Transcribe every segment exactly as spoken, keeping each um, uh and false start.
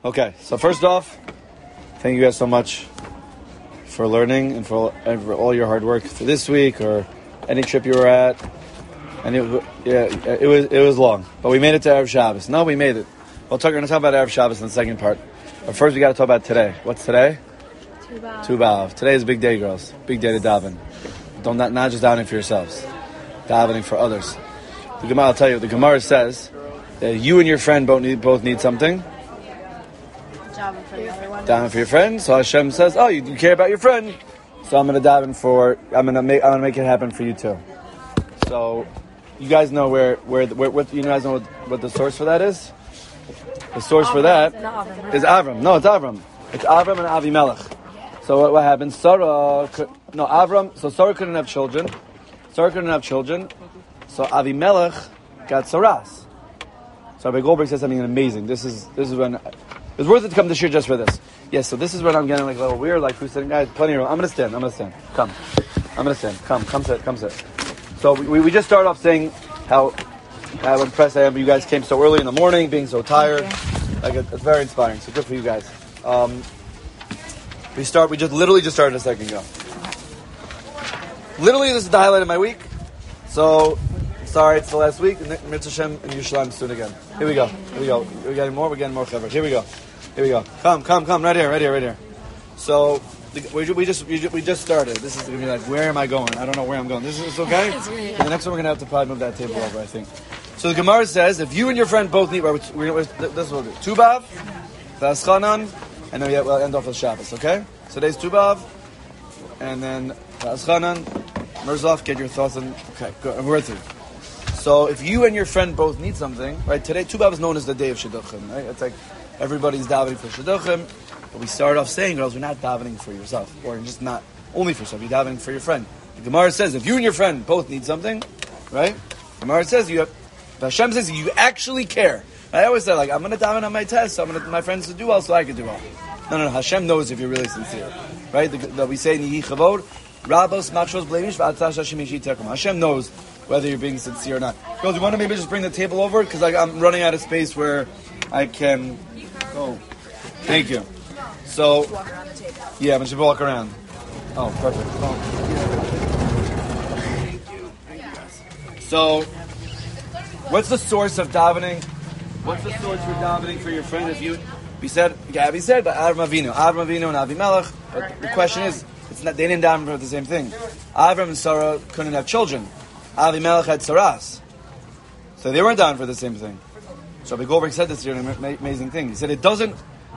Okay, so first off, thank you guys so much for learning and for all, and for all your hard work for this week or any trip you were at. And it, yeah, it was it was long, but we made it to Erev Shabbos. No, we made it. We'll talk. We're going to talk about Erev Shabbos in the second part. But first, we got to talk about today. What's today? Tu B'Av. Tu B'Av. Today is a big day, girls. Big day to daven. Don't not, not just davening for yourselves, davening for others. The Gemara, I'll tell you. The Gemara says that you and your friend both need both need something. Daven for the other one. Daven for your friend. So Hashem says, "Oh, you, you care about your friend, so I'm going to daven for. I'm going to make. I'm going to make it happen for you too." So, you guys know where where, where what you guys know what, what the source for that is. The source for that is Avram. No, it's Avram. It's Avram and Avimelech. So what, what happened? Sarah, could, no Avram. So Sarah couldn't have children. Sarah couldn't have children. So Avimelech got Saras. So Rabbi Goldberg says something amazing. This is this is when it's worth it to come this year just for this. Yes. So this is when I'm getting like a little weird. Like who's sitting? Guys, plenty of room. I'm gonna stand. I'm gonna stand. Come. I'm gonna stand. Come. Come sit. Come sit. So we we just started off saying how how impressed I am. You guys came so early in the morning, being so tired. Like it, it's very inspiring. So good for you guys. Um, we start. We just literally just started a second ago. Literally, this is the highlight of my week. So sorry, it's the last week. Mitzvah Shem and Yerushalayim soon again. Here we go. Here we go. We're getting more. We're getting more clever. Here we go. Here we go. Come, come, come. Right here. Right here. Right here. So. We, we just we, we just started. This is gonna be like, where am I going? I don't know where I'm going. This is okay. The next one we're gonna have to probably move that table over, I think. So the Gemara says, if you and your friend both need, we're, we're, we're, this will do Tu B'Av, V'Aschanan, and then we'll end off with Shabbos. Okay. So today's Tu B'Av, and then V'Aschanan. Mirzov, get your thoughts on. Okay, good. And we're through. So if you and your friend both need something, right? Today Tu B'Av is known as the day of Shidduchim, right? It's like everybody's davening for Shidduchim. But we started off saying, girls, we're not davening for yourself, or just not only for yourself. You're davening for your friend. The Gemara says, if you and your friend both need something, right? The Gemara says, you have. Hashem says, you actually care. I always say, like, I'm going to daven on my test, so I'm going to my friends to do well, so I can do well. No, no, no. Hashem knows if you're really sincere, right? The, the, we say, Nihi Chavod, Rabos Machshos Blemish V'Atzah Hashem Yishi Tekum. Hashem knows whether you're being sincere or not. Girls, you want to maybe just bring the table over because like I'm running out of space where I can. Oh, thank you. So, Walk around the table. Yeah, but you walk around. Oh, perfect. Oh. Thank you. Thank you guys. So, what's the source of davening? What's the source for davening for your friend? If you, we said, Gabby said, but Avram Avinu, Avram Avinu and Avimelech. But the question is, it's not they didn't daven for the same thing. Avram and Sarah couldn't have children. Avimelech had Saras, so they weren't davening for the same thing. So Rabbi Goldberg said this here, an amazing thing. He said it doesn't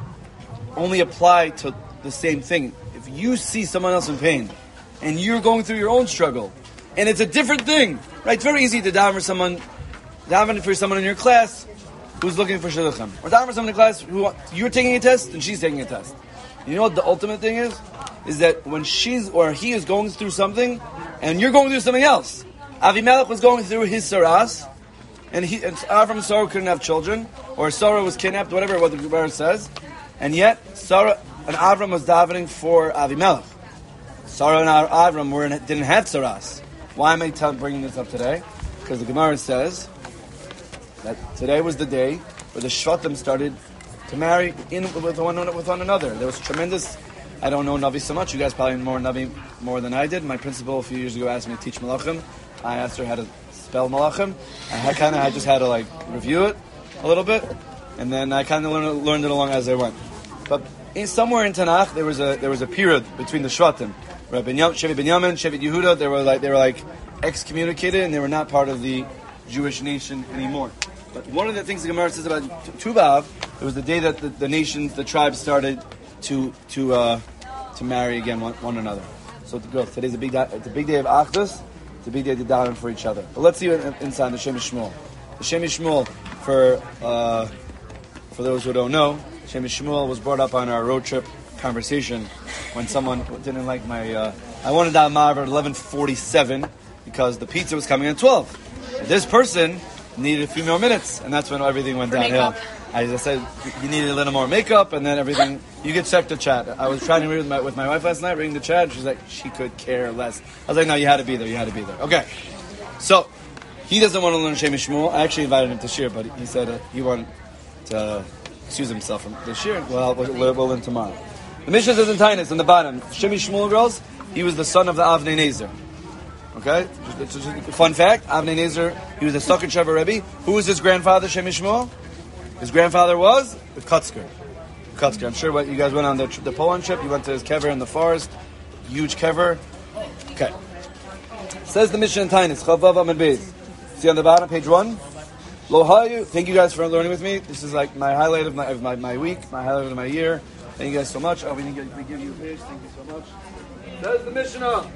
only apply to the same thing. If you see someone else in pain, and you're going through your own struggle, and it's a different thing, right? It's very easy to daven for someone, daven for someone in your class who's looking for shidduchim, or daven for someone in class who you're taking a test and she's taking a test. You know what the ultimate thing is? Is that when she's or he is going through something, and you're going through something else. Avimelech was going through his saras, and he and Avram and Sarah couldn't have children, or Sarah was kidnapped, whatever what the Gemara says. And yet, Sarah and Avram was davening for Avimelech. Sarah and Avram were in, didn't have saras. Why am I t- bringing this up today? Because the Gemara says that today was the day where the Shvatim started to marry in with one, with one another. There was tremendous. I don't know Navi so much. You guys probably know more Navi more than I did. My principal a few years ago asked me to teach Malachim. I asked her how to spell Malachim. I kind of I just had to like review it a little bit. And then I kind of learned, learned it along as I went. But in, somewhere in Tanakh, there was a there was a period between the Shvatim. Rabbi Shevi Binyamin, Shevi Yehuda, they were like they were like excommunicated and they were not part of the Jewish nation anymore. But one of the things the Gemara says about Tu B'Av, it was the day that the, the nations, the tribes started to to uh, to marry again one, one another. So to go, today's a big it's a big day of Achdus. It's a big day to daven for each other. But let's see inside the Shem Shmuel. The Shem Shmuel for. Uh, For those who don't know, Shem Shmuel was brought up on our road trip conversation when someone didn't like my. Uh, I wanted that Ma'av at eleven forty-seven because the pizza was coming at twelve. This person needed a few more minutes, and that's when everything went For downhill. makeup. I just said you needed a little more makeup, and then everything. You could check the chat. I was trying to read with my, with my wife last night, reading the chat. She's like, she could care less. I was like, no, you had to be there. You had to be there. Okay, so he doesn't want to learn Shem Shmuel. I actually invited him to share, but he said uh, he wanted to excuse himself from this year. Well, we'll, we'll, we'll learn tomorrow. The Mishnah says in Tainus, in the bottom, Shemi Shmuel, girls, he was the son of the Avnei Nezer. Okay? Just, just, just, fun fact, Avnei Nezer, he was the Stockton Sheva Rebbe. Who was his grandfather, Shemi Shmuel? His grandfather was the Kutzker. Kutzker. I'm sure what you guys went on the, the Poland trip. You went to his kever in the forest. Huge kever. Okay. Says the Mishnah in Tainus, Chavav Amid Beis. See on the bottom, page one? Lo hayu. Thank you guys for learning with me. This is like my highlight of my of my, my week, my highlight of my year. Thank you guys so much. Oh, we, need, we give you a page. Thank you so much. Says the Mishnah.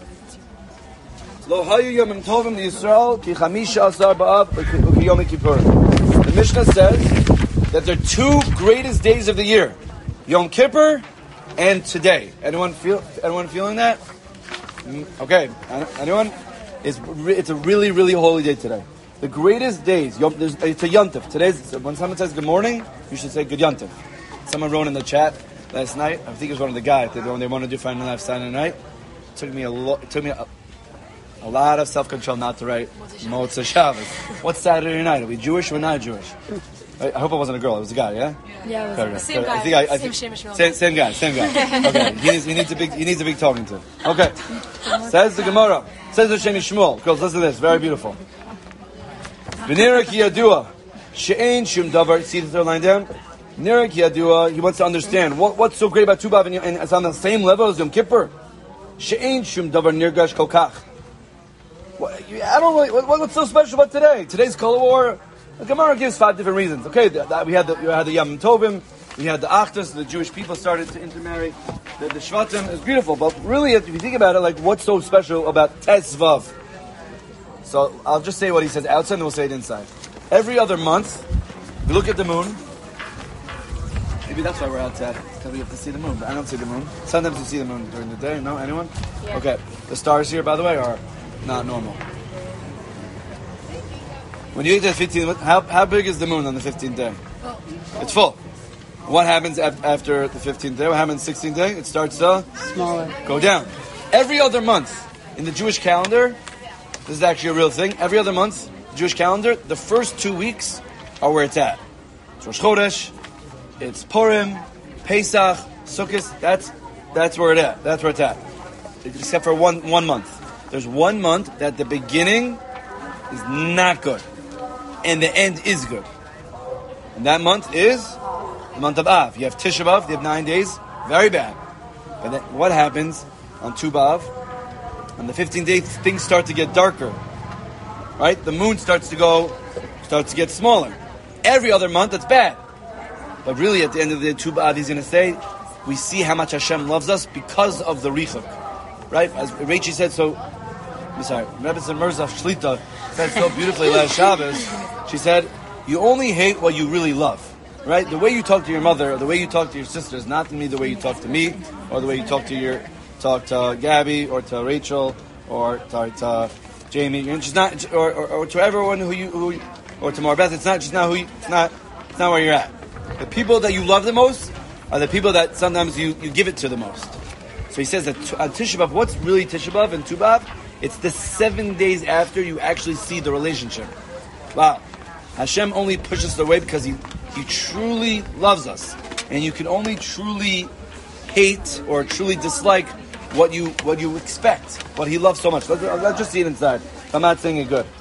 Lo hayu yomim tovim Yisrael ki chamisha asar ba'av uki yom kippur. The Mishnah says that there are two greatest days of the year, Yom Kippur and today. Anyone feel? Anyone feeling that? Okay. Anyone? It's it's a really really holy day today. The greatest days. Yom, it's a yontif. Today's when someone says good morning, you should say good yontif. Someone wrote in the chat last night. I think it was one of the guys. They when they wanted to do Friday night, Saturday night. It took me a lot. It took me a, a lot of self control not to write Motzei Shabbos. What's Saturday night? Are we Jewish or not Jewish? I, I hope it wasn't a girl. It was a guy. Yeah. Yeah. It was okay, the same guy. I think I, I same think, same, same, same guy. Same guy. Okay. He needs, he needs a big. He needs a big talking to. Okay. Says the Gemara. Says the Shemi Shmuel. Girls, listen to this. Very beautiful. V'nira ki yadua she'ein shum davar. See the third line down. V'nira ki yadua. He wants to understand what, what's so great about Tu B'Av and, and it's on the same level as Yom Kippur. She'ein shum davar nirgash kol kach. I don't really. What, what's so special about today? Today's Kol War. The Gemara gives five different reasons. Okay, the, the, we had the we had the Yom Tovim, we had the Achdus. The Jewish people started to intermarry. The, the Shvatim is beautiful, but really, if you think about it, like what's so special about Tes Vav? So I'll just say what he says outside, and we'll say it inside. Every other month, we look at the moon. Maybe that's why we're outside, because we have to see the moon. But I don't see the moon. Sometimes you see the moon during the day. No, anyone? Yeah. Okay. The stars here, by the way, are not normal. When you get to the fifteenth, how how big is the moon on the fifteenth day? It's full. What happens af- after the fifteenth day? What happens sixteenth day? It starts to smaller, go down. Every other month in the Jewish calendar, this is actually a real thing. Every other month, the Jewish calendar, the first two weeks are where it's at. It's Rosh Chodesh, it's Purim, Pesach, Sukkot. That's that's where it at. That's where it's at. Except for one one month. There's one month that the beginning is not good, and the end is good. And that month is the month of Av. You have Tisha B'Av, you have nine days, very bad. But then what happens on Tu B'Av? On the fifteenth day, things start to get darker. Right? The moon starts to go, starts to get smaller. Every other month, it's bad. But really, at the end of the day, Tu B'Av, he's going to say, we see how much Hashem loves us because of the Richuk. Right? As Rachel said so, I'm sorry, Rebbe Mirza Shlita said so beautifully last Shabbos. She said, you only hate what you really love. Right? The way you talk to your mother, or the way you talk to your sister is not to me the way you talk to me, or the way you talk to your talk to Gabby, or to Rachel, or to, to Jamie. It's just not, or, or, or to everyone who you, who, or to Marbeth. It's not just not who you, it's not, it's not where you're at. The people that you love the most are the people that sometimes you, you give it to the most. So he says that on Tisha B'Av, what's really Tisha B'Av and Tu B'Av? It's the seven days after you actually see the relationship. Wow. Hashem only pushes us away because he, he truly loves us. And you can only truly hate or truly dislike what you what you expect, what he loves so much. Let's, let's just see it inside. I'm not saying it good.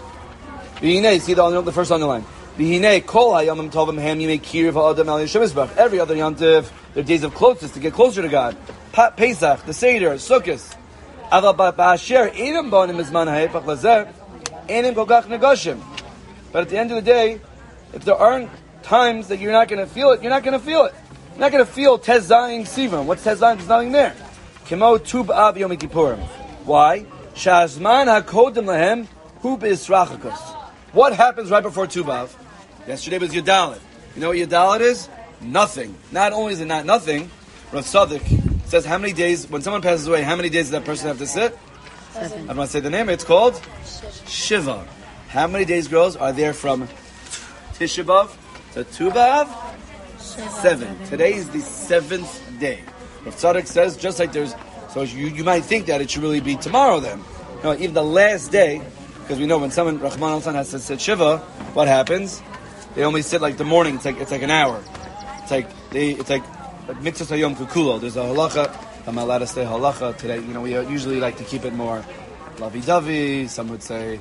V'hinei, see the, the first underline. V'hinei, kol hayamim tovim ham yimei kiriv ha'adam al Yishem Yisbach. Every other yontiv, they're days of closeness, to get closer to God. Pa- Pesach, the Seder, Sukkot. Aval ba'asher inam bonim izman ha'epach lazeh, inam gogach negoshim. But at the end of the day, if there aren't times that you're not going to feel it, you're not going to feel it. You're not going to feel Tez Zayin Sivam. What's Tez Zayin? There's nothing there. Kemo Tu B'Av Yom Kippurim. Why? Shazman hakodim lahem hu b'israchakus. What happens right before Tu B'Av? Yesterday was Yudalit. You know what Yudalit is? Nothing. Not only is it not nothing, Rav Tzadok says how many days, when someone passes away, how many days does that person have to sit? Seven. I don't want to say the name. It's called Shiva. How many days, girls, are there from Tisha B'Av to Tu B'Av? Seven. Today is the seventh day. Rav Tzadok says, just like there's, so you, you might think that it should really be tomorrow then. No, even the last day, because we know when someone, Rahman al-San, has to sit Shiva, what happens? They only sit like the morning, it's like it's like an hour. It's like they, it's like like mitzvah hayom kukulo. There's a halacha. I'm allowed to say halacha today. You know, we usually like to keep it more lovey-dovey. Some would say.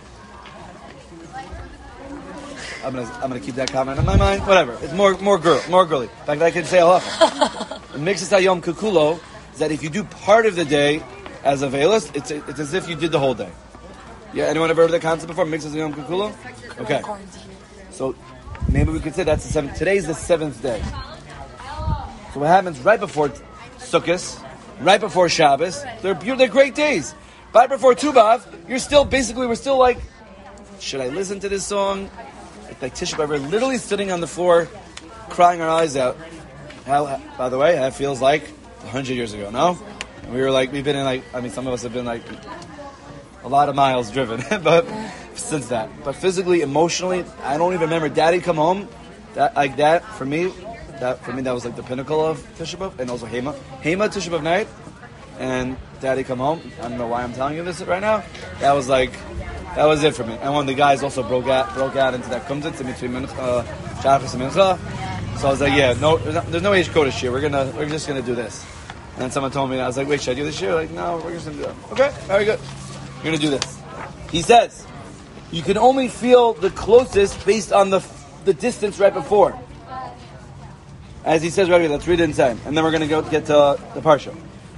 I'm gonna I'm gonna keep that comment in my mind. Whatever. It's more more girl, more girly. In fact, I could say halacha. The mitzvah hayom kukulo is that if you do part of the day as a veilus, it's it's as if you did the whole day. Yeah. Anyone ever heard of that concept before? Mitzvah hayom kukulo. Okay. So maybe we could say that's the seventh. Today's the seventh day. So what happens right before Sukkot, right before Shabbos? They're they're great days. Right before Tu B'Av, you're still basically we're still like, should I listen to this song? It's like Tisha B'Av. We're literally sitting on the floor, crying our eyes out. How, by the way, that feels like a hundred years ago. No, and we were like we've been in like I mean some of us have been like a lot of miles driven, but since that. But physically, emotionally, I don't even remember. Daddy come home, that like that for me. That for me, that was like the pinnacle of Tisha B'Av, and also Hema. Hema Tisha B'Av night, and Daddy come home. I don't know why I'm telling you this right now. That was like, that was it for me. And when the guys also broke out, broke out into that kumzitz in between mincha, Shachris and mincha. So I was like, yeah, no, there's, not, there's no age code this year. We're gonna, we're just gonna do this. And then someone told me, I was like, wait, should I do this year? Like, no, we're just gonna do that. Okay, very good. We're gonna do this. He says, you can only feel the closest based on the the distance right before. As he says right here, let's read it inside, and then we're going to go get to the parsha.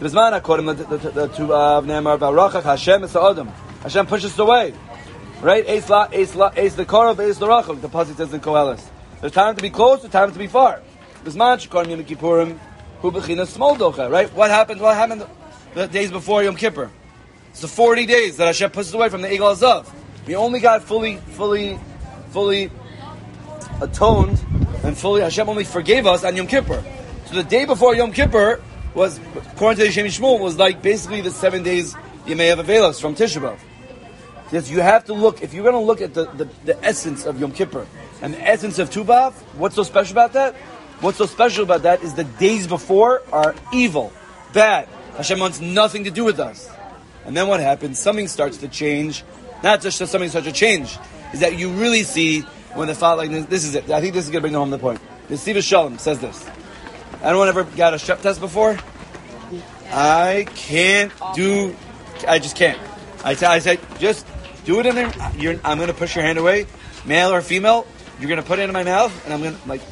Hashem pushes us away, right? Ace la, ace la, ace the korov, ace the rachel. The pasuk says in Koheles. There's time to be close, there's time to be far. Right? What happened? What happened the days before Yom Kippur? It's the forty days that Hashem pushes away from the Egel Hazav. We only got fully, fully, fully atoned. And fully, Hashem only forgave us on Yom Kippur. So the day before Yom Kippur was, according to the Shem Shmuel, was like basically the seven days Yemei Avelos from Tisha B'Av. Yes, you have to look, if you're going to look at the, the, the essence of Yom Kippur and the essence of Tu B'Av, what's so special about that? What's so special about that is the days before are evil, bad. Hashem wants nothing to do with us. And then what happens? Something starts to change. Not just that something starts to change, is that you really see when the father, like this, this is it. I think this is going to bring home the point. The Siva Shalom says this. Anyone ever got a strep test before? I can't do, I just can't. I, t- I say, just do it in there. You're, I'm going to push your hand away, male or female. You're going to put it in my mouth, and I'm going to, like,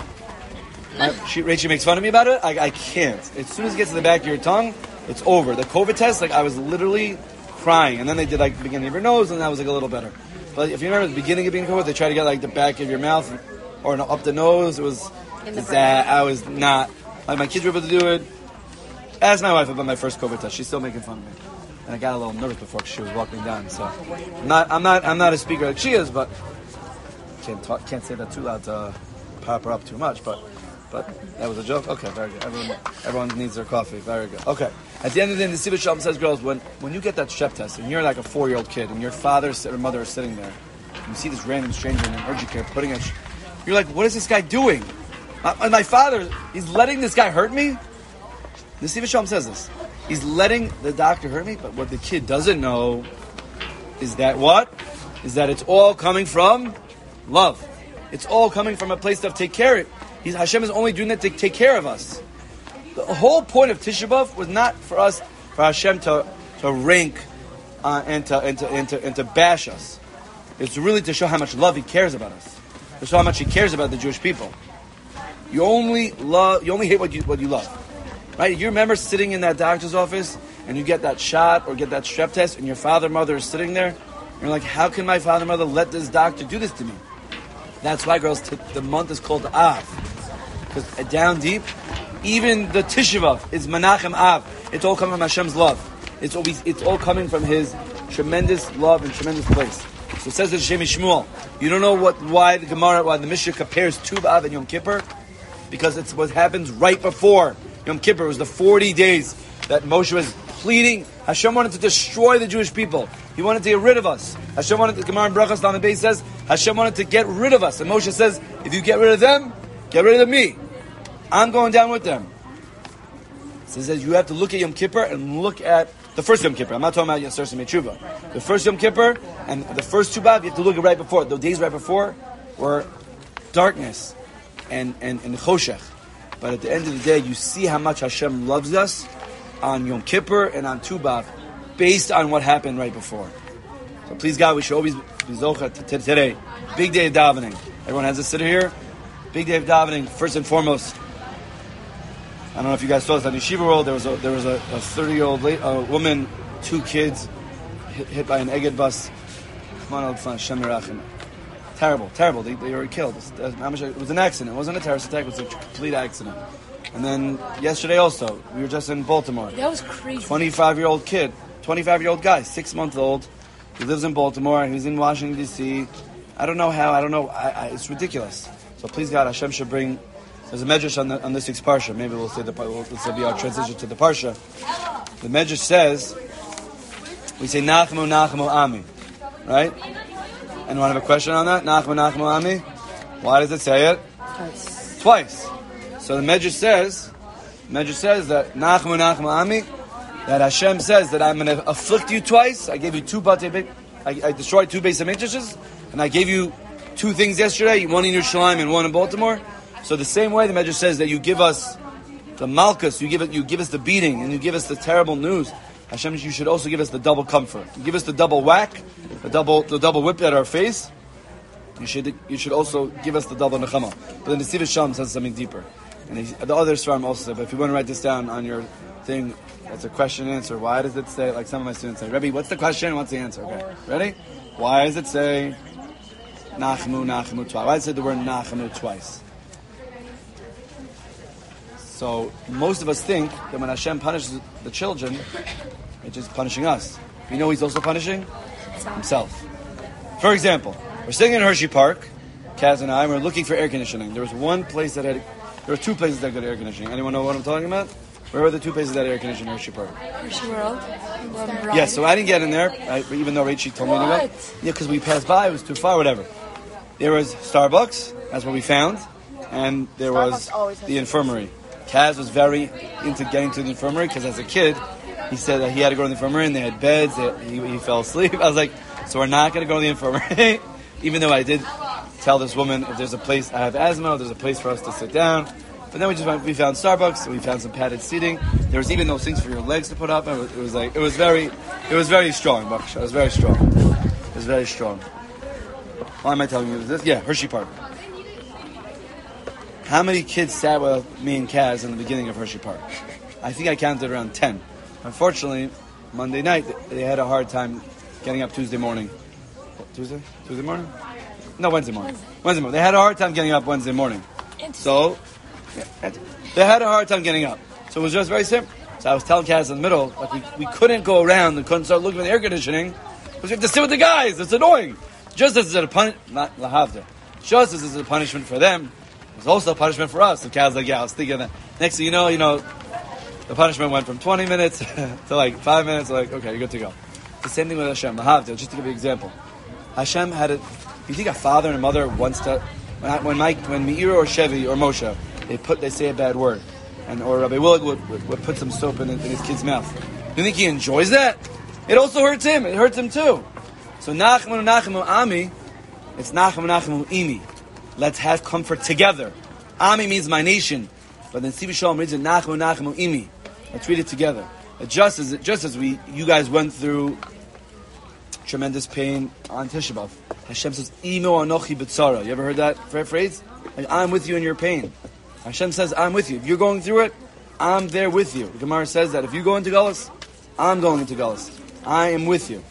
I, she, Rachel makes fun of me about it. I, I can't. As soon as it gets to the back of your tongue, it's over. The COVID test, like, I was literally crying. And then they did, like, the beginning of your nose, and that was, like, a little better. But if you remember the beginning of being COVID, they tried to get like the back of your mouth or no, up the nose. It was that I was not like my kids were able to do it. Ask my wife about my first COVID test. She's still making fun of me, and I got a little nervous before she was walking down. So I'm not, I'm not, I'm not a speaker like she is, but can't talk, can't say that too loud to pop her up too much. But but that was a joke. Okay, very good. Everyone, everyone needs their coffee. Very good. Okay. At the end of the day, the Siva Shalom says, girls, when, when you get that strep test and you're like a four-year-old kid and your father or mother are sitting there, and you see this random stranger in an urgent care putting it, you're like, what is this guy doing? My, my father, he's letting this guy hurt me? The Siva Shalom says this. He's letting the doctor hurt me, but what the kid doesn't know is that what? Is that it's all coming from love. It's all coming from a place to take care of it. He's, Hashem is only doing that to take care of us. The whole point of Tisha B'Av was not for us, for Hashem to to rank uh, and to and to and to and to bash us. It's really to show how much love He cares about us, to show how much He cares about the Jewish people. You only love, you only hate what you what you love, right? You remember sitting in that doctor's office and you get that shot or get that strep test, and your father, mother is sitting there. And you're like, how can my father, mother let this doctor do this to me? That's why, girls, t- the month is called Av, because down deep. Even the Tisha B'Av is Menachem Av. It's all coming from Hashem's love. It's always, it's all coming from His tremendous love and tremendous place. So it says in Shem Shmuel, you don't know what why the Gemara, why the Mishnah compares Tu B'Av and Yom Kippur? Because it's what happens right before Yom Kippur. It was the forty days that Moshe was pleading. Hashem wanted to destroy the Jewish people. He wanted to get rid of us. Hashem wanted, the Gemara in Brachos Lamed Beis says, Hashem wanted to get rid of us. And Moshe says, if you get rid of them, get rid of me. I'm going down with them. So it says you have to look at Yom Kippur and look at the first Yom Kippur. I'm not talking about Yasser Simei Tshuva. The first Yom Kippur and the first Tu B'Av, you have to look at right before. The days right before were darkness and, and, and choshech. But at the end of the day, you see how much Hashem loves us on Yom Kippur and on Tu B'Av, based on what happened right before. So please God, we should always be zocha t- t- today. Big day of davening. Everyone has a sitter here. Big day of davening. First and foremost, I don't know if you guys saw this on Yeshiva World. There was a there was a thirty-year-old uh, woman, two kids, hit, hit by an Egged bus. Terrible, terrible. They, they were killed. It was an accident. It wasn't a terrorist attack. It was a complete accident. And then yesterday also, we were just in Baltimore. That was crazy. twenty-five-year-old kid, twenty-five-year-old guy, six months old. He lives in Baltimore. He's in Washington, D C I don't know how. I don't know. I, I, it's ridiculous. So please God, Hashem should bring. There's a medrash on, the, on this week's parsha. Maybe we'll say the we'll, this will be our transition to the parsha. The medrash says, we say Nachmu Nachmu Ami, right? Anyone have a question on that? Nachmu Nachmu Ami. Why does it say it? Twice. Twice. So the medrash says, the medrash says that Nachmu Nachmu Ami, that Hashem says that I'm going to afflict you twice. I gave you two batei, I, I destroyed two base of matrixes, and I gave you two things yesterday, one in Yerushalayim and one in Baltimore. So the same way the medrash says that you give us the malchus, you give it, you give us the beating, and you give us the terrible news. Hashem, you should also give us the double comfort. You give us the double whack, the double, the double whip at our face. You should, you should also give us the double nechama. But then the Siva Sham says something deeper, and he, the other Svarim also say. But if you want to write this down on your thing, it's a question and answer. Why does it say? Like some of my students say, Rebbe, what's the question? What's the answer? Okay, ready? Why does it say Nachmu Nachmu twice? Why does it say the word Nachmu twice? So most of us think that when Hashem punishes the children, it's just punishing us. You know He's also punishing Himself. For example, we're sitting in Hershey Park, Kaz and I, and we're looking for air conditioning. There was one place that had, there were two places that had air conditioning. Anyone know what I'm talking about? Where were the two places that had air conditioning in Hershey Park? Hershey World. Yes, yeah, so I didn't get in there, I, even though Rachel told me to go. Yeah, because we passed by, it was too far, whatever. There was Starbucks, that's what we found, and there was the infirmary. Kaz was very into getting to the infirmary because as a kid, he said that he had to go to the infirmary and they had beds, he, he fell asleep. I was like, so we're not going to go to the infirmary, even though I did tell this woman if there's a place, I have asthma, if there's a place for us to sit down. But then we just went, we found Starbucks, we found some padded seating. There was even those things for your legs to put up. It was, it was like, it was very, it was very strong, Baksha. It was very strong. It was very strong. Why am I telling you this? Yeah, Hershey Park. How many kids sat with me and Kaz in the beginning of Hershey Park? I think I counted around ten. Unfortunately, Monday night, they had a hard time getting up Tuesday morning. What, Tuesday? Tuesday morning? No, Wednesday morning. Wednesday morning. They had a hard time getting up Wednesday morning. So, yeah, they had a hard time getting up. So it was just very simple. So I was telling Kaz in the middle, like we, we couldn't go around and couldn't start looking at the air conditioning because we have to sit with the guys. It's annoying. Just as it's a punishment, not lahavda. Just as it's a punishment for them, it's also a punishment for us. So Kaz like, yeah, I was thinking that. Next thing you know, you know, the punishment went from twenty minutes to like five minutes. Like, okay, you're good to go. The same thing with Hashem. Lahavda. Just to give you an example, Hashem had it. You think a father and a mother wants to when I, when Mike when Meir or Chevy or Moshe they put they say a bad word, and or Rabbi Willig would, would, would put some soap in, in his kid's mouth. You think he enjoys that? It also hurts him. It hurts him too. So Nachmu Nachmu Ami, it's Nachmu Nachmu Imi. Let's have comfort together. Ami means my nation, but then Siva Shalom reads it Nachmu Nachmu Imi. Let's read it together. Just as just as we you guys went through tremendous pain on Tisha B'Av, Hashem says Imo Anochi B'Tzara. You ever heard that phrase? I'm with you in your pain. Hashem says I'm with you. If you're going through it, I'm there with you. The Gemara says that if you go into Galus, I'm going into Galus. I am with you.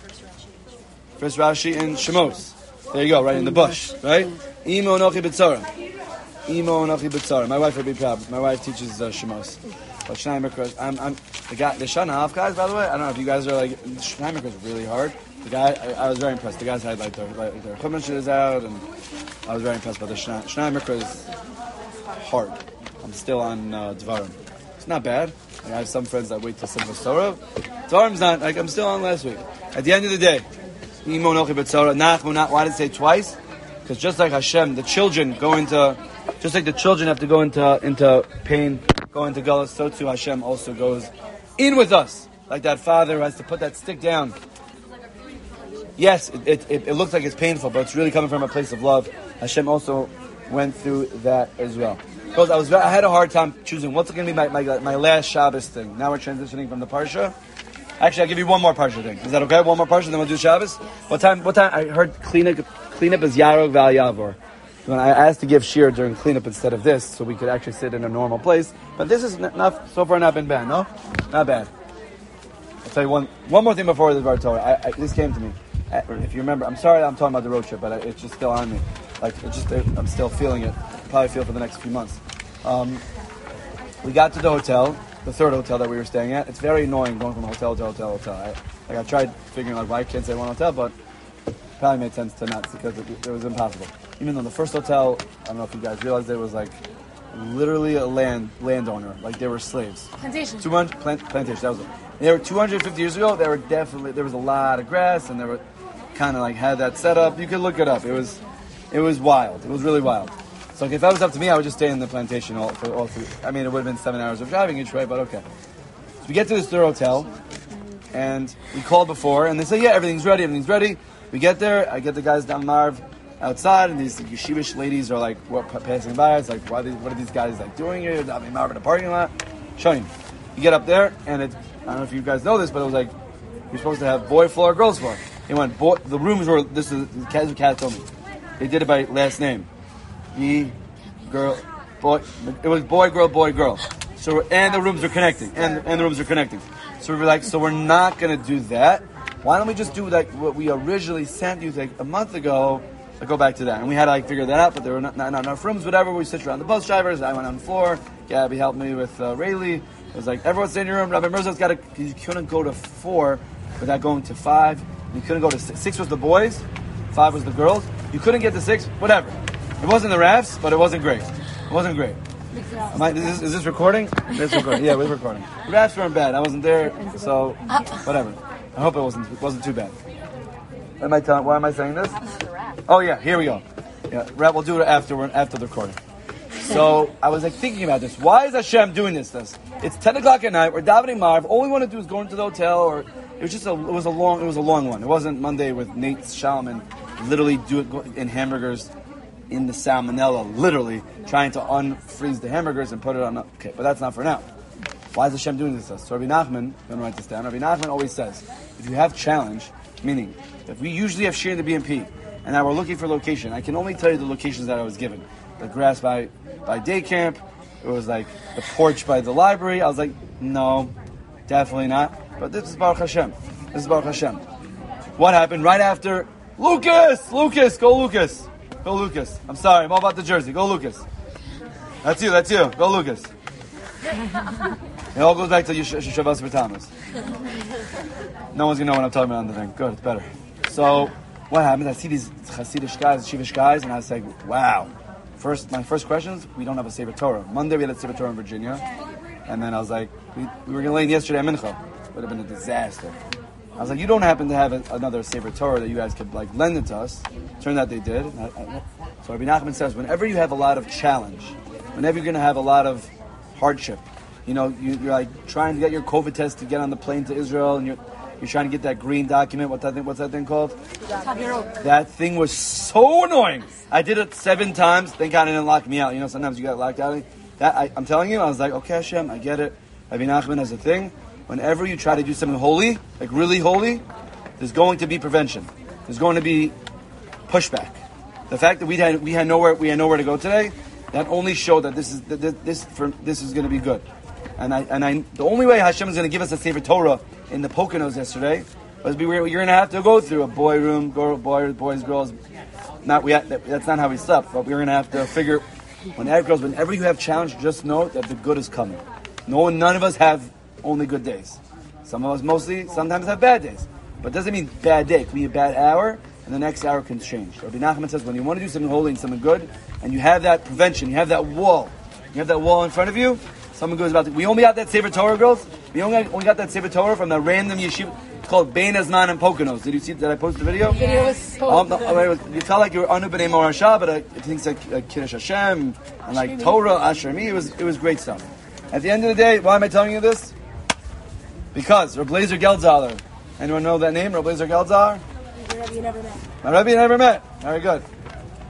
First Rashi in Shemos. There you go, right in the bush, right? Imo Anochi B'Tzara. Imo Anochi B'Tzara. My wife would be proud. My wife teaches uh, Shemos. But Shnei I'm, I'm the guy, the Shana Hav guys, by the way. I don't know if you guys are like Shnei Mikra is really hard. The guy, I, I was very impressed. The guys had like their like, their equipment shit is out, and I was very impressed by the Shnei Shnei Mikra is hard. I'm still on uh, Dvarim. It's not bad. Like, I have some friends that wait till Simchas Torah. Dvarim's not like I'm still on last week. At the end of the day, Imo Nochi B'Tzara Nachmu Nach. Why did it say twice? Because just like Hashem, the children go into, just like the children have to go into into pain. Go into Gullus, so too Hashem also goes in with us. Like that father who has to put that stick down. Yes, it, it, it, it looks like it's painful, but it's really coming from a place of love. Hashem also went through that as well. Because I was, I had a hard time choosing what's going to be my, my my last Shabbos thing. Now we're transitioning from the Parsha. Actually, I'll give you one more Parsha thing. Is that okay? One more Parsha, then we'll do Shabbos? What time? What time? I heard cleanup, cleanup is Yarog Val Yavor. When I asked to give shir during cleanup instead of this, so we could actually sit in a normal place. But this is not, so far not been bad, no? Not bad. I'll tell you one one more thing before the Bar Torah. I, I, this came to me. I, if you remember, I'm sorry I'm talking about the road trip, but I, it's just still on me. Like, it's just, it, I'm still feeling it. Probably feel for the next few months. Um, we got to the hotel, the third hotel that we were staying at. It's very annoying going from hotel to hotel to hotel. I, like, I tried figuring out why I can't say one hotel, but it probably made sense to not, because it, it was impossible. Even though the first hotel, I don't know if you guys realized, it was like literally a land landowner, like they were slaves. Plantation. two hundred plant, plantation. That was it. They were two hundred fifty years ago. They were definitely, there was a lot of grass, and they were kind of like had that set up. You could look it up. It was, it was wild. It was really wild. So like, if that was up to me, I would just stay in the plantation all for all through. I mean, it would have been seven hours of driving each way, but okay. So we get to this third hotel, and we called before, and they say, yeah, everything's ready. Everything's ready. We get there. I get the guys down Marv outside, and these yeshivish ladies are like, what, passing by. It's like, why? Are these, what are these guys like doing here? I mean, Marv in the parking lot. Showing. You get up there, and it. I don't know if you guys know this, but it was like you're supposed to have boy floor, girls floor. They went. Boy, the rooms were. This is the cat. Cat told me. They did it by last name. E, girl, boy. It was boy, girl, boy, girl. So and the rooms are connecting, and and the rooms are connecting. So we were like, so we're not gonna do that. Why don't we just do like what we originally sent you like a month ago? I go back to that, and we had to like figure that out, but there were not, not, not enough rooms. Whatever. We sit around the bus drivers. I went on the floor. Gabby helped me with uh, Rayleigh. It was like everyone stay in your room. Rabbi Mirza's got to. You couldn't go to four without going to five. You couldn't go to six. Six was the boys. Five was the girls. You couldn't get to six. Whatever. It wasn't the rafts, but it wasn't great. It wasn't great. Am I, is, this, is this recording? It's recording. Yeah, we're recording. The rafts weren't bad. I wasn't there, so whatever. I hope it wasn't it wasn't too bad. Am I telling? Why am I saying this? Oh yeah, here we go. Yeah, rap. We'll do it after after the recording. So I was like thinking about this. Why is Hashem doing this? This it's ten o'clock at night. We're davening Marv. All we want to do is go into the hotel, or it was just a it was a long it was a long one. It wasn't Monday with Nate Shalman literally do it in hamburgers in the salmonella, literally trying to unfreeze the hamburgers and put it on. Okay, but that's not for now. Why is Hashem doing this to us? So Rabbi Nachman, I'm going to write this down. Rabbi Nachman always says, if you have challenge, meaning if we usually have shir in the B M P, and now we're looking for location, I can only tell you the locations that I was given. The grass by by day camp. It was like the porch by the library. I was like, no, definitely not. But this is Baruch Hashem. This is Baruch Hashem. What happened right after? Lucas! Lucas! Go Lucas! Go Lucas. I'm sorry, I'm all about the jersey. Go Lucas. That's you, that's you. Go Lucas. It all goes back to Shavas B'Tamas. No one's going to know what I'm talking about on the thing. Good, it's better. So, what happens? I see these Hasidic guys, Shivish guys, and I was like, wow. First, my first question is, we don't have a Sefer Torah. Monday we had a Sefer Torah in Virginia. And then I was like, we, we were going to lay in yesterday at Mincha. It would have been a disaster. I was like, you don't happen to have a, another Sefer Torah that you guys could like lend it to us. Turned out they did. I, I, so Rabbi Nachman says, whenever you have a lot of challenge, whenever you're going to have a lot of hardship, you know, you, you're like trying to get your COVID test to get on the plane to Israel, and you're you're trying to get that green document. What that thing? What's that thing called? That thing was so annoying. I did it seven times. Thank God it didn't lock me out. You know, sometimes you got locked out. That I, I'm telling you, I was like, okay, Hashem, I get it. Rabbi Nachman has a thing. Whenever you try to do something holy, like really holy, there's going to be prevention. There's going to be pushback. The fact that we had we had nowhere we had nowhere to go today, that only showed that this is that this for this is going to be good. And I and I the only way Hashem is going to give us a Sefer Torah in the Poconos yesterday was be where you're going to have to go through a boy room, girl, boy, boys, girls. Not we that, that's not how we slept, but we're going to have to figure. Whenever girls, whenever you have challenge, just know that the good is coming. No one, none of us have only good days. Some of us mostly sometimes have bad days, but it doesn't mean bad day. It can be a bad hour, and the next hour can change. Rabbi Nachman says when you want to do something holy and something good, and you have that prevention, you have that wall, you have that wall in front of you. Someone goes about to, we only got that Sefer Torah, girls. We only got, only got that Sefer Torah from the random yeshiva. It's called Bein Azman and Poconos. Did you see? Did I post the video? The video was so um, no, you felt like you were Anu B'nai Morasha, but uh, things like uh, Kiddush Hashem and like Torah, Asher Mi. It was it was great stuff. At the end of the day, why am I telling you this? Because Reb Blazer Geldzaler. Anyone know that name? Reb Blazer Geldzaler? My Rebbe you never met. My Rebbe you never met. Very good.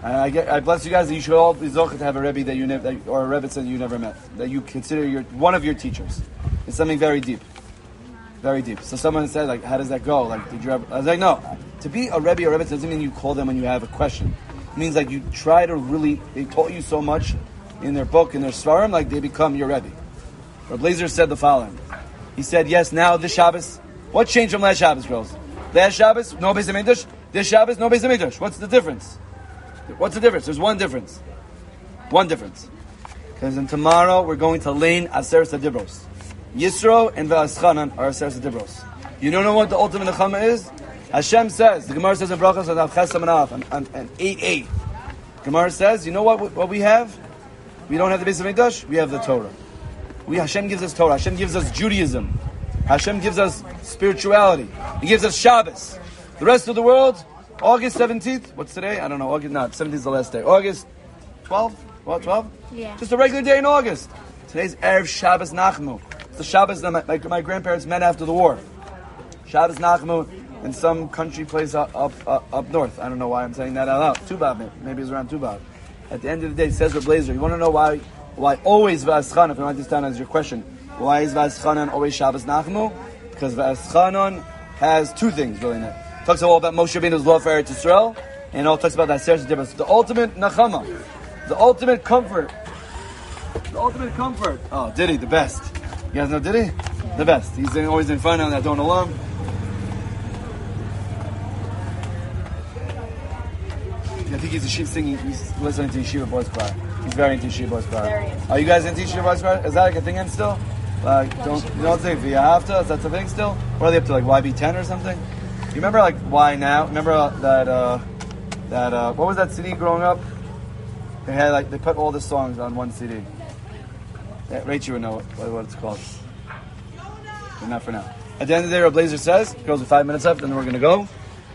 And I, get, I bless you guys that you should all be zocheh to have a rebbe that you never, or a rebbe that you never met, that you consider your one of your teachers. It's something very deep, very deep. So someone said, like, how does that go? Like, did you ever? I was like, no. To be a rebbe or rebbe doesn't mean you call them when you have a question. It means like you try to really. They taught you so much in their book, in their svarim, like they become your rebbe. Reb Blazer said the following. He said, yes, now this Shabbos. What changed from last Shabbos, girls? Last Shabbos, no Beis Hamikdash. This Shabbos, no Beis Hamikdash. What's the difference? What's the difference? There's one difference. One difference. Because then tomorrow we're going to Lein Aseret Dibros. Yisro and Ve'aschanan are Aseret Dibros. You don't know what the ultimate nechama is? Hashem says, the Gemara says in Brachos and Chesam and Alaf, and, and eight eight. Gemara says, you know what what we have? We don't have the Beis Hamikdash, we have the Torah. We Hashem gives us Torah. Hashem gives us Judaism. Hashem gives us spirituality. He gives us Shabbos. The rest of the world, August seventeenth. What's today? I don't know. August, not seventeenth is the last day. August twelfth. What? twelve? Yeah. Just a regular day in August. Today's Erev Shabbos Nachmu. It's the Shabbos that my, my, my grandparents met after the war. Shabbos Nachmu in some country place up up, up up north. I don't know why I'm saying that out loud. Tubab, maybe. maybe it's around Tubab. At the end of the day, says Reb Blazer. You want to know why? Why always V'aschanan? If you write this down as your question, why is V'aschanan always Shabbos Nachmu? Because V'aschanan has two things really in it. It talks all about Moshe Rabbeinu's law for Eretz Yisrael, and it all talks about that Aseret Dibros. The ultimate nachama, the ultimate comfort, the ultimate comfort. Oh, Diddy, the best. You guys know Diddy? The best. He's always in front of that don't alarm. I think he's a sheep singing. He's listening to Yeshiva Boys Choir. He's very into Yeshiva Boys Choir. Are you guys into Yeshiva Boys Choir? Is that like a thing in still? Like, don't you don't think via after? Is that the thing still? What are they up to? Like Y B ten or something? You remember like Why Now? Remember uh, that uh, that uh, what was that C D growing up? They had like they put all the songs on one C D. Yeah, Rachel would know what, what it's called. But not for now. At the end of the day, Reb Blazer says, girls with five minutes left, and then we're gonna go.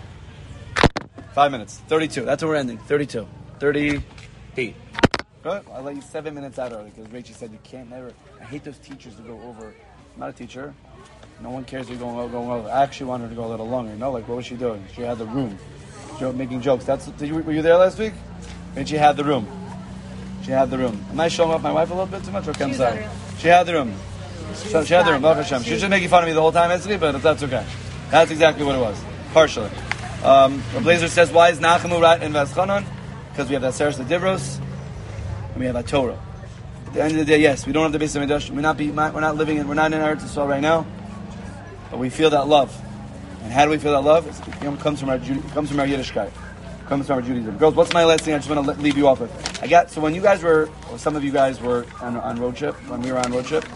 Five minutes. Thirty-two. That's where we're ending. Thirty-two. Thirty-eight. Good. I'll let you seven minutes out early because Rachel said you can't never. I hate those teachers who go over. I'm not a teacher. No one cares you're going over, going over. I actually wanted her to go a little longer. No, like what was she doing? She had the room. She was making jokes. That's. Did you, were you there last week? And she had the room. She had the room. Am I showing off my wife a little bit too much? Okay, I'm sorry. She had the room. So she had the room. Baruch Hashem. She was just making fun of me the whole time yesterday, but that's okay. That's exactly what it was. Partially. Um, Reb Blazer says, why is Nachamu right in V'aschanan? Because we have that Aseret Dibros, and we have that Torah. At the end of the day, yes, we don't have the Beis Hamikdash. We're not, be, we're not living in, we're not in Eretz Yisrael right now, but we feel that love. And how do we feel that love? It comes from our it comes from our Yiddishkeit. It comes from our Judaism. Girls, what's my last thing I just want to leave you off with? I got so when you guys were, or some of you guys were on, on road trip, when we were on road trip,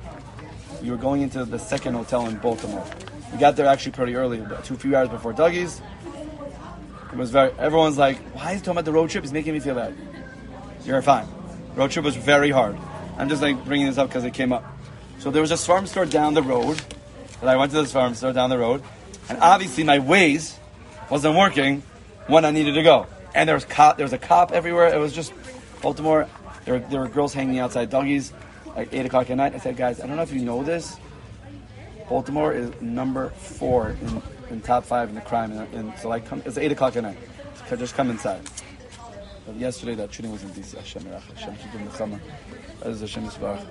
you were going into the second hotel in Baltimore. We got there actually pretty early, two few hours before Dougie's. It was very. Everyone's like, "Why is he talking about the road trip? He's making me feel bad." You're fine. Road trip was very hard. I'm just like bringing this up because it came up. So there was a farm store down the road, and I went to this farm store down the road, and obviously my Waze wasn't working when I needed to go. And there was cop. There was a cop everywhere. It was just Baltimore. There were, there were girls hanging outside Dougie's like eight o'clock at night. I said, "Guys, I don't know if you know this. Baltimore is number four in." in top five in the crime, and, and so I come. It's eight o'clock at night. So just come inside. But yesterday that shooting was in D C. Hashem Yerach, Hashem Shidduch Nechama. That is Hashem Yisbarach.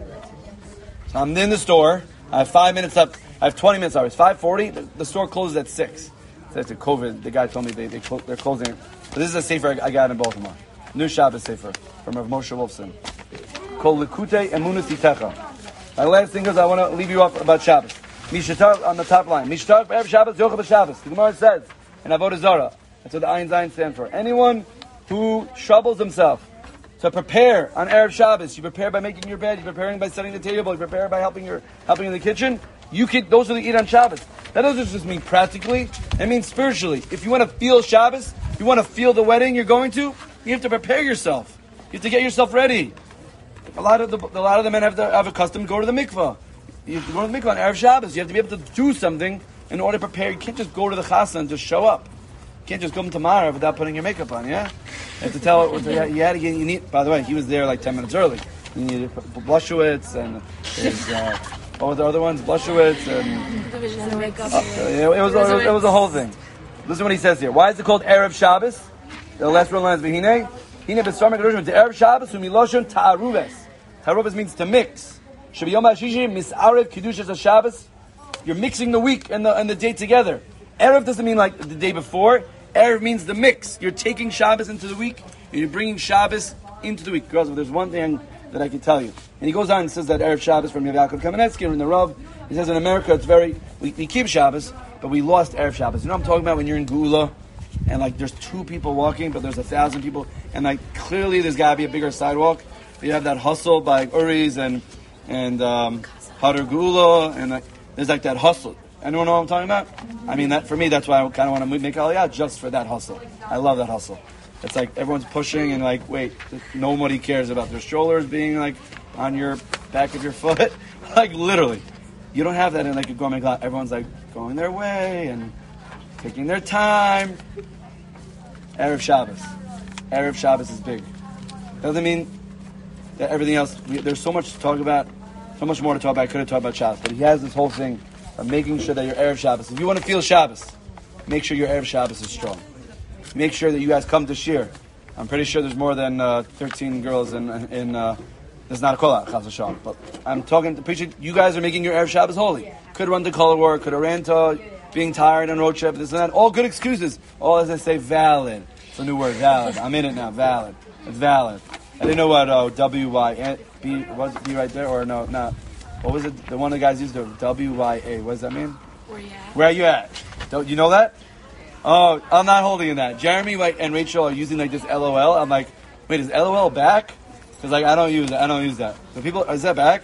So I'm in the store. I have five minutes up. I have twenty minutes. Sorry, it's five forty. The, the store closes at six. So it's a COVID. The guy told me they they clo- they're closing. But this is a sefer I got in Baltimore. New Shabbos sefer from Rav Moshe Wolfson. Called Likutei Emunah Titecha. My last thing is I want to leave you off about Shabbos. Mishatar on the top line. Mishatar Erev Shabbos, Yochel B'Shabbos. The Gemara says in Avodah Zarah. That's what the Ayin Zayin stand for. Anyone who troubles himself to prepare on Erev Shabbos, you prepare by making your bed, you're preparing by setting the table, you prepare by helping your helping in the kitchen. You can. Those are the eat on Shabbos. That doesn't just mean practically. It means spiritually. If you want to feel Shabbos, you want to feel the wedding you're going to, you have to prepare yourself. You have to get yourself ready. A lot of the a lot of the men have to have a custom to go to the mikvah. You have to go to the mikvah on Erev Shabbos. You have to be able to do something in order to prepare. You can't just go to the chasna and just show up. You can't just come tomorrow without putting your makeup on, yeah? You have to tell it. You had to get, you need, by the way, he was there like ten minutes early. You needed Blushowitz and his, uh, what were the other ones? Blushowitz and... Division makeup. Uh, it, was, it, was, it was a whole thing. Listen to what he says here. Why is it called Erev Shabbos? The last one line is V'hinei. Hinei b'svar megadoshim de'erev Shabbos u'miloshon ta'aruves. Ta'aruves means to mix. Shabiyom ha'shishi mis'arev kedushas Shabbos. You're mixing the week and the and the day together. Erev doesn't mean like the day before. Erev means the mix. You're taking Shabbos into the week, and you're bringing Shabbos into the week. Girls, there's one thing that I can tell you. And he goes on and says that Erev Shabbos from Yav Yaakov Kamenetsky and in the Rav. He says in America it's very, we, we keep Shabbos, but we lost Erev Shabbos. You know what I'm talking about when you're in Geula, and like there's two people walking, but there's a thousand people, and like clearly there's got to be a bigger sidewalk. But you have that hustle by Uri's and, and um, Hadar Geula, and like, there's like that hustle. Anyone know what I'm talking about? I mean, that for me, that's why I kind of want to make Aliyah, just for that hustle. I love that hustle. It's like everyone's pushing and like, wait, nobody cares about their strollers being like on your back of your foot. Like literally. You don't have that in like a gourmet class. Everyone's like going their way and taking their time. Erev Shabbos. Erev Shabbos is big. Doesn't mean that everything else, we, there's so much to talk about, so much more to talk about. I could have talked about Shabbos, but he has this whole thing of making sure that your Erev Shabbos, if you want to feel Shabbos, make sure your Erev Shabbos is strong. Make sure that you guys come to Shir. I'm pretty sure there's more than uh, thirteen girls in, in uh, there's not a call out, Chaz v'shalom. But I'm talking to preaching, you guys are making your Erev Shabbos holy. Could run to color war, could have ran to being tired on road trip, this and that. All good excuses. All, as I say, valid. It's a new word, valid. I'm in it now, valid. It's valid. I didn't know what uh, W Y B was B right there, or no, not. What was it? The one of the guys used to W Y A. What does that mean? Where you at? Where are you at? Don't you know that? Oh, I'm not holding in that. Jeremy like, and Rachel are using like this L O L. I'm like, wait, is L O L back? Because like I don't use it. I don't use that. The people, is that back?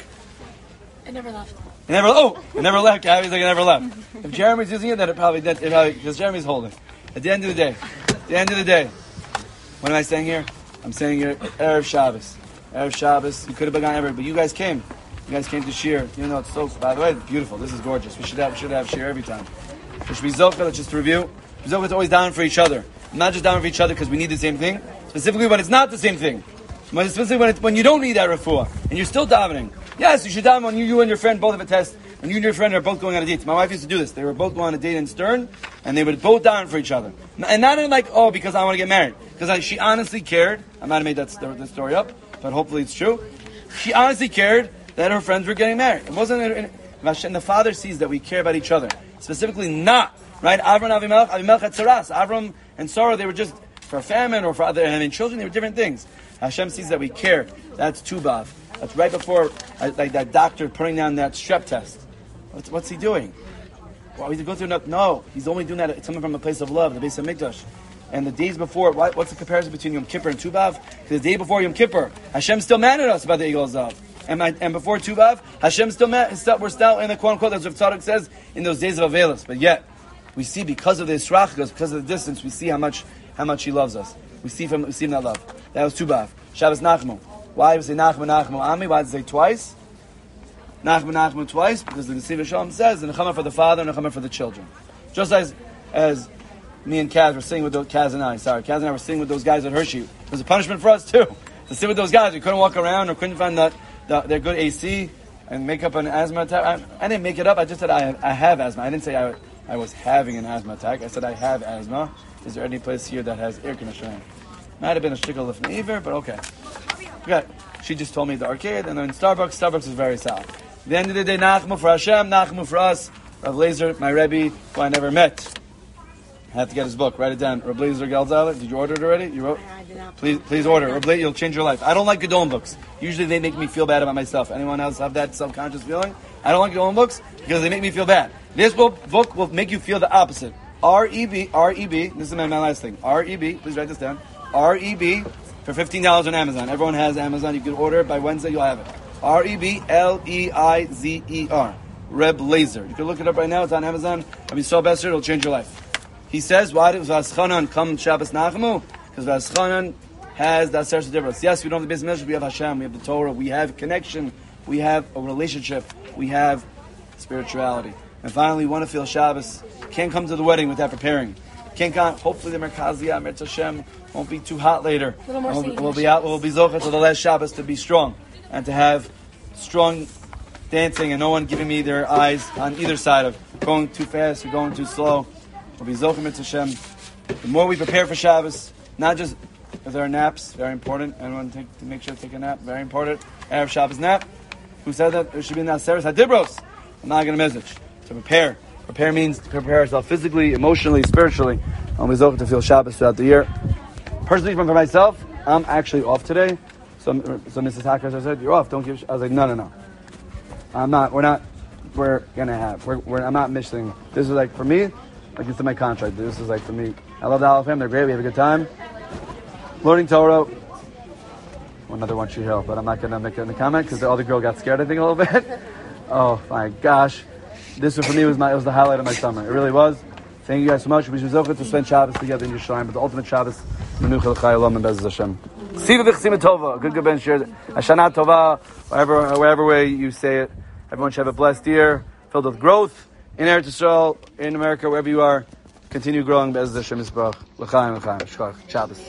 It never left. It never. Oh, it never left. Gabby's like it never left. If Jeremy's using it, then it probably did. It probably because Jeremy's holding. At the end of the day, at the end of the day, what am I saying here? I'm saying here, Erev Shabbos. Erev Shabbos. You could have gone everywhere, but you guys came. You guys came to Shir. You know, it's so. By the way, it's beautiful. This is gorgeous. We should have. We should have Shir every time. There should be Zoka. Let's just review. Zoka is always down for each other. Not just down for each other because we need the same thing. Specifically when it's not the same thing. Specifically when it's, when you don't need that refuah and you're still davening. Yes, you should daven when you, you and your friend both have a test. When you and your friend are both going on a date. My wife used to do this. They were both going on a date in Stern, and they would both daven for each other. And not in like, oh, because I want to get married. Because she honestly cared. I might have made that st- the story up, but hopefully it's true. She honestly cared that her friends were getting married. It wasn't. And the Father sees that we care about each other. Specifically, not right. Avram and Avimelech, Avimelech had Saras. Avram and Sarah, they were just for famine or for other having children. They were different things. Hashem sees that we care. That's Tubav. That's right before, like that doctor putting down that strep test. What's, what's he doing? Well, he's going through enough. No, he's only doing that. It's coming from a place of love, the base of Mikdash. And the days before, what, what's the comparison between Yom Kippur and Tubav? The day before Yom Kippur, Hashem still mad at us about the Eagle Zav. And, and before Tubav, Hashem still mad. Still, we're still in the quote unquote, as Rav Tzadok says, in those days of Avelis. But yet, we see because of the Yisrachos, because of the distance, we see how much how much He loves us. We see from we see Him that love. That was Tubav. Shabbos Nachmu. Why does it say Nachmu Nachmu Ami? Why does it say twice? Nachmu Nachmu twice because the Nesiv Shalom says the Nechama for the father and the Nechama for the children. Just as as me and Kaz were sitting with those Kaz and I, sorry, Kaz and I were sitting with those guys at Hershey. It was a punishment for us too to sit with those guys. We couldn't walk around or couldn't find the, the their good A C and make up an asthma attack. I, I didn't make it up. I just said I I have asthma. I didn't say I I was having an asthma attack. I said I have asthma. Is there any place here that has air conditioning? Might have been a shtickle of neighbor, but okay. Okay. She just told me the arcade, and then Starbucks. Starbucks is very south. At the end of the day, Nachmu for Hashem, Nachmu for us. Rav Lazer, my Rebbe, who I never met. I have to get his book. Write it down. Rav Lazer Geldzahler. Did you order it already? You wrote? I did not. Please, please order. Rav Lazer, you'll change your life. I don't like Gedolim books. Usually they make me feel bad about myself. Anyone else have that self-conscious feeling? I don't like Gedolim books because they make me feel bad. This book, book will make you feel the opposite. R E B, R E B, this is my, my last thing. R E B, please write this down. R E B for fifteen dollars on Amazon. Everyone has Amazon. You can order it by Wednesday. You'll have it. R E B L E I Z E R. Reb Lazer. You can look it up right now. It's on Amazon. I'll be so best. It'll change your life. He says, why does Vaschanan come Shabbos Nachmu? Because Vaschanan has that search of difference. Yes, we don't have the business. We have Hashem. We have the Torah. We have connection. We have a relationship. We have spirituality. And finally, we want to feel Shabbos. Can't come to the wedding without preparing. Can't come. Hopefully, the Merkaziyah, Mirz Hashem, won't be too hot later. A little more we'll, safe. we'll be out. We'll be zocha to the last Shabbos to be strong and to have strong dancing and no one giving me their eyes on either side of going too fast or going too slow. We'll be zocha Mirz Hashem. The more we prepare for Shabbos, not just if there are naps, very important. Everyone take to make sure to take a nap, very important. Erev Shabbos nap. Who said that? It should be Naseres Hadibros. I'm not going to message. To prepare. Prepare means to prepare ourselves physically, emotionally, spiritually. I'm to feel Shabbos throughout the year. Personally, for myself, I'm actually off today. So, so Missus Hacker said, "You're off. Don't give." I was like, "No, no, no. I'm not. We're not. We're gonna have. We're. we're I'm not missing. This is like for me. Like it's in my contract. This is like for me. I love the Aleph Fam. They're great. We have a good time. Learning Torah. Another one she hill, but I'm not gonna make it in the comment because the other girl got scared. I think a little bit. Oh my gosh, this one for me was my. It was the highlight of my summer. It really was. Thank you guys so much. We should to spend Shabbos together in Yerushalayim, but the ultimate Shabbos, Menucha L'Chayolam and Bezos Hashem. Siva v'chsima tova, good good ben shir, Hashana tova, wherever wherever way you say it. Everyone should have a blessed year, filled with growth in Eretz Yisrael, in America, wherever you are. Continue growing Bezos Hashem Yisbarach. L'chaim, l'chaim, Shkach, Shabbos.